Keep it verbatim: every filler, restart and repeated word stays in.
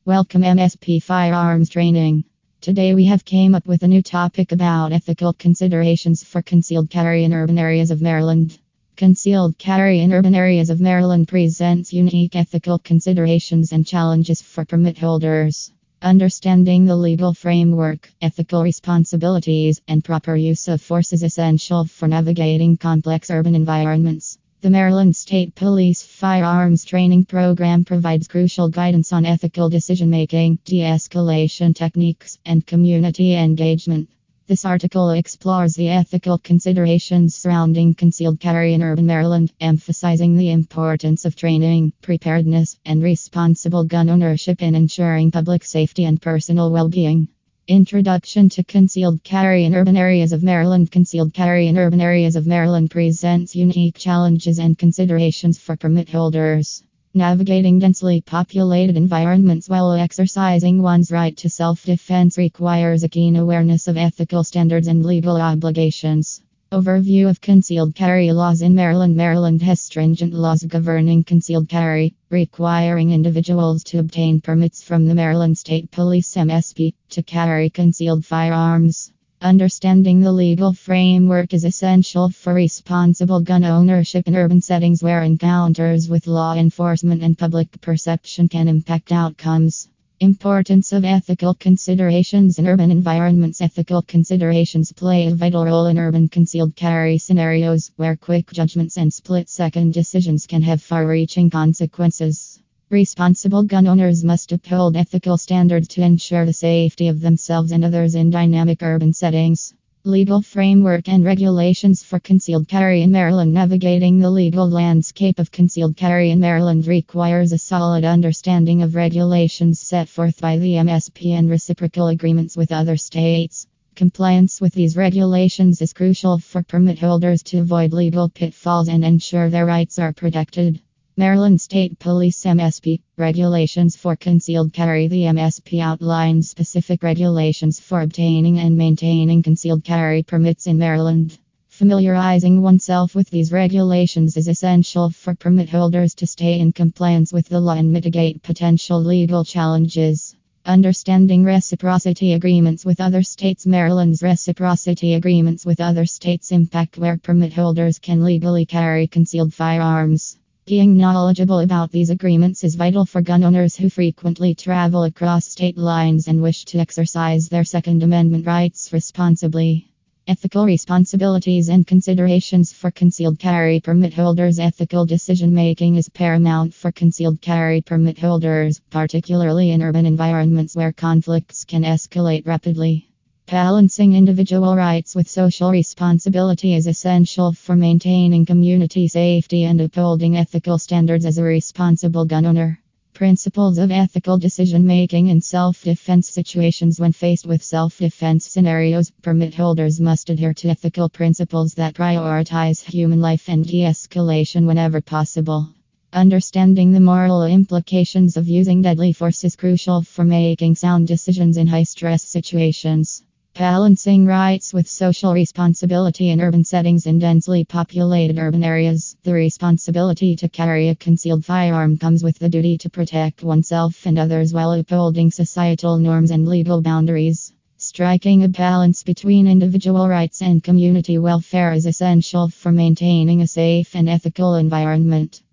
Welcome M S P Firearms Training. Today we have came up with a new topic about ethical considerations for concealed carry in urban areas of Maryland. Concealed carry in urban areas of Maryland presents unique ethical considerations and challenges for permit holders. Understanding the legal framework, ethical responsibilities, and proper use of force is essential for navigating complex urban environments. The Maryland State Police Firearms Training Program provides crucial guidance on ethical decision-making, de-escalation techniques, and community engagement. This article explores the ethical considerations surrounding concealed carry in urban Maryland, emphasizing the importance of training, preparedness, and responsible gun ownership in ensuring public safety and personal well-being. Introduction to concealed carry in urban areas of Maryland. Concealed carry in urban areas of Maryland presents unique challenges and considerations for permit holders. Navigating densely populated environments while exercising one's right to self-defense requires a keen awareness of ethical standards and legal obligations. Overview of concealed carry laws in Maryland. Maryland has stringent laws governing concealed carry, requiring individuals to obtain permits from the Maryland State Police M S P to carry concealed firearms. Understanding the legal framework is essential for responsible gun ownership in urban settings where encounters with law enforcement and public perception can impact outcomes. Importance of ethical considerations in urban environments. Ethical considerations play a vital role in urban concealed carry scenarios where quick judgments and split-second decisions can have far-reaching consequences. Responsible gun owners must uphold ethical standards to ensure the safety of themselves and others in dynamic urban settings. Legal framework and regulations for concealed carry in Maryland. Navigating the legal landscape of concealed carry in Maryland requires a solid understanding of regulations set forth by the M S P and reciprocal agreements with other states. Compliance with these regulations is crucial for permit holders to avoid legal pitfalls and ensure their rights are protected. Maryland State Police M S P Regulations for Concealed Carry. The M S P outlines specific regulations for obtaining and maintaining concealed carry permits in Maryland. Familiarizing oneself with these regulations is essential for permit holders to stay in compliance with the law and mitigate potential legal challenges. Understanding reciprocity agreements with other states. Maryland's reciprocity agreements with other states impact where permit holders can legally carry concealed firearms. Being knowledgeable about these agreements is vital for gun owners who frequently travel across state lines and wish to exercise their Second Amendment rights responsibly. Ethical responsibilities and considerations for concealed carry permit holders. Ethical decision making is paramount for concealed carry permit holders, particularly in urban environments where conflicts can escalate rapidly. Balancing individual rights with social responsibility is essential for maintaining community safety and upholding ethical standards as a responsible gun owner. Principles of ethical decision making in self-defense situations. When faced with self-defense scenarios, permit holders must adhere to ethical principles that prioritize human life and de-escalation whenever possible. Understanding the moral implications of using deadly force is crucial for making sound decisions in high-stress situations. Balancing rights with social responsibility in urban settings. In densely populated urban areas, the responsibility to carry a concealed firearm comes with the duty to protect oneself and others while upholding societal norms and legal boundaries. Striking a balance between individual rights and community welfare is essential for maintaining a safe and ethical environment.